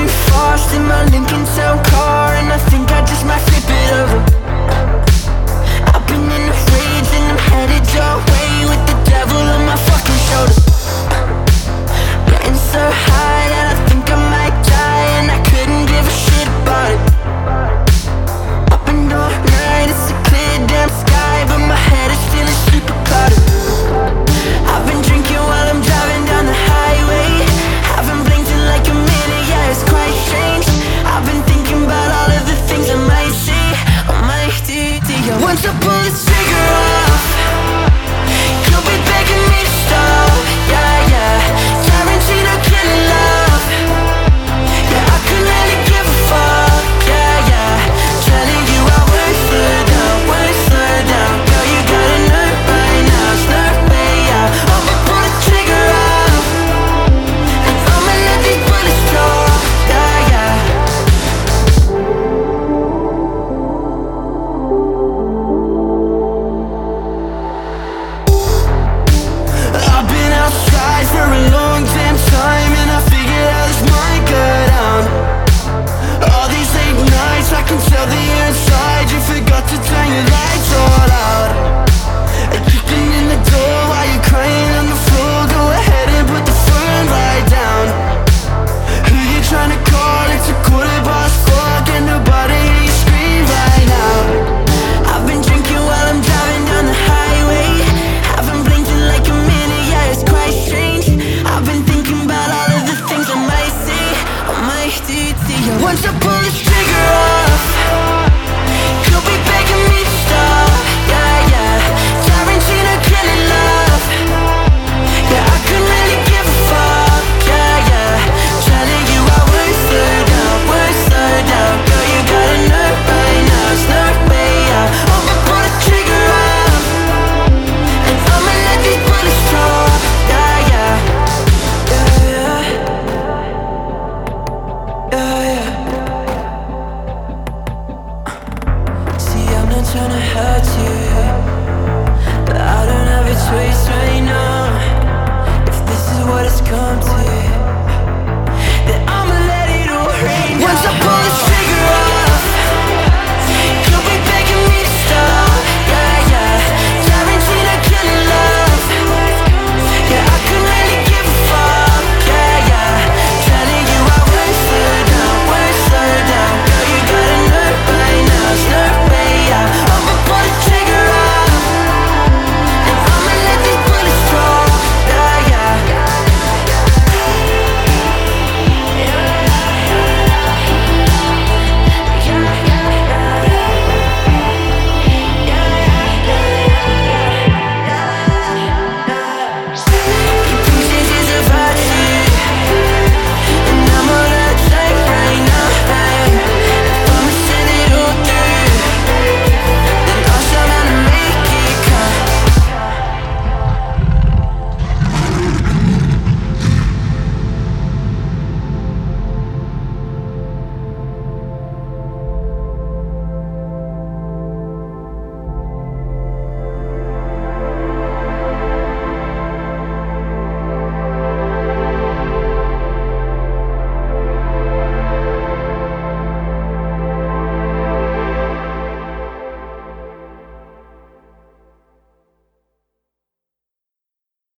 too fast in my Lincoln Town car, and I think I just might flip it over. I've been in a rage and I'm headed your way with the devil on my fucking shoulder. Getting so high that I think I might die, and I couldn't give a shit about it. Up and all night, it's a clear damn sky, but my head is feeling super cloudy. I've been drinking while I'm driving down the highway. Haven't blinked in like a minute, yeah, it's quite strange. I've been thinking about all of the things I might say, I might do to you. Once I pull the trigger off, you'll be begging me to stop, yeah, yeah. Tarantino killing love, yeah, I couldn't really give a fuck, yeah, yeah. Telling you I won't slow down, won't slow down. Girl, you gotta know right now, there's no way out. I'ma pull the trigger off, and I'ma let these bullets drop, yeah, yeah. I've been outside for a long damn time, and I figured out this might go down. All these late nights, I can tell that you're inside. You forgot to turn your lights all out. Kicking in the door while you're crying on the floor. Go ahead and put the phone right down. Who you trying to call? It's 4:15. Can nobody hear you scream right now? I've been drinking while I'm driving down the highway. Haven't blinked in like a minute, yeah, it's quite strange. I've been thinking about all of the things I might say, I might do to you. Once I pull the trigger